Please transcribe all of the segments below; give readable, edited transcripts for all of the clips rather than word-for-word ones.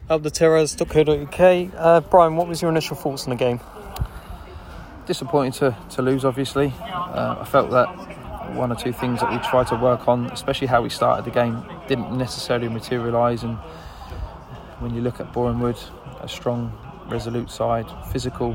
aldaterras.co.uk. Brian, what was your initial thoughts on the game? Disappointing to lose, obviously. I felt that one or two things that we tried to work on, especially how we started the game, didn't necessarily materialise. And when you look at Boreham Wood, a strong, resolute side, physical,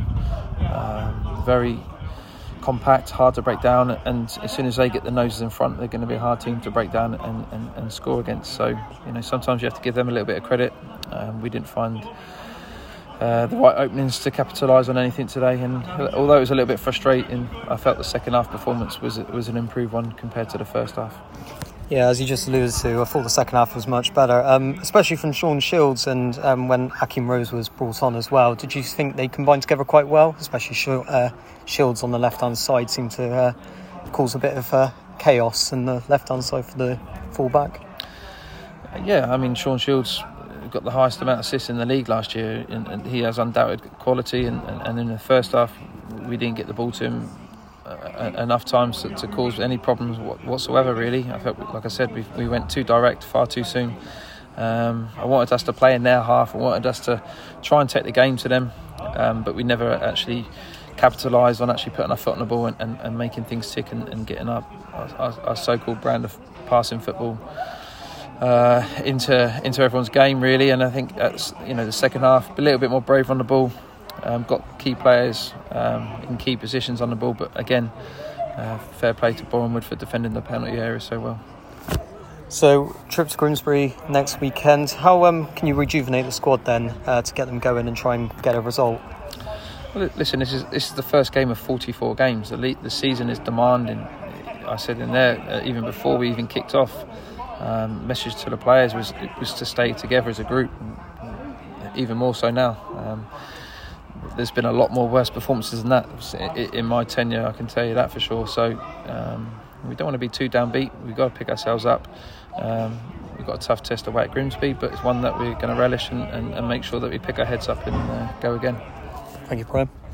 very compact, hard to break down, and as soon as they get the noses in front, they're going to be a hard team to break down and score against. So, sometimes you have to give them a little bit of credit. We didn't find the right openings to capitalise on anything today, and although it was a little bit frustrating, I felt the second half performance was an improved one compared to the first half. Yeah, as you just alluded to, I thought the second half was much better, especially from Sean Shields, and when Hakeem Rose was brought on as well. Did you think they combined together quite well? Especially Shields on the left-hand side seemed to cause a bit of chaos in the left-hand side for the full-back. Yeah, I mean, Sean Shields got the highest amount of assists in the league last year, and he has undoubted quality, and in the first half we didn't get the ball to him enough times to cause any problems whatsoever, really. I felt, like I said, we went too direct far too soon. I wanted us to play in their half. I wanted us to try and take the game to them, but we never actually capitalised on actually putting our foot on the ball and making things tick and getting our so-called brand of passing football into everyone's game, really. And I think that's, the second half, a little bit more brave on the ball. Got key players in key positions on the ball, but again, fair play to Boreham Wood for defending the penalty area so well. So, trip to Grimsby next weekend. How can you rejuvenate the squad then to get them going and try and get a result? Well, listen, this is the first game of 44 games. The season is demanding. I said in there, even before we even kicked off, message to the players was to stay together as a group, even more so now. There's been a lot more worse performances than that in my tenure, I can tell you that for sure. So we don't want to be too downbeat. We've got to pick ourselves up. We've got a tough test away at Grimsby, but it's one that we're going to relish and make sure that we pick our heads up and go again. Thank you, Brian.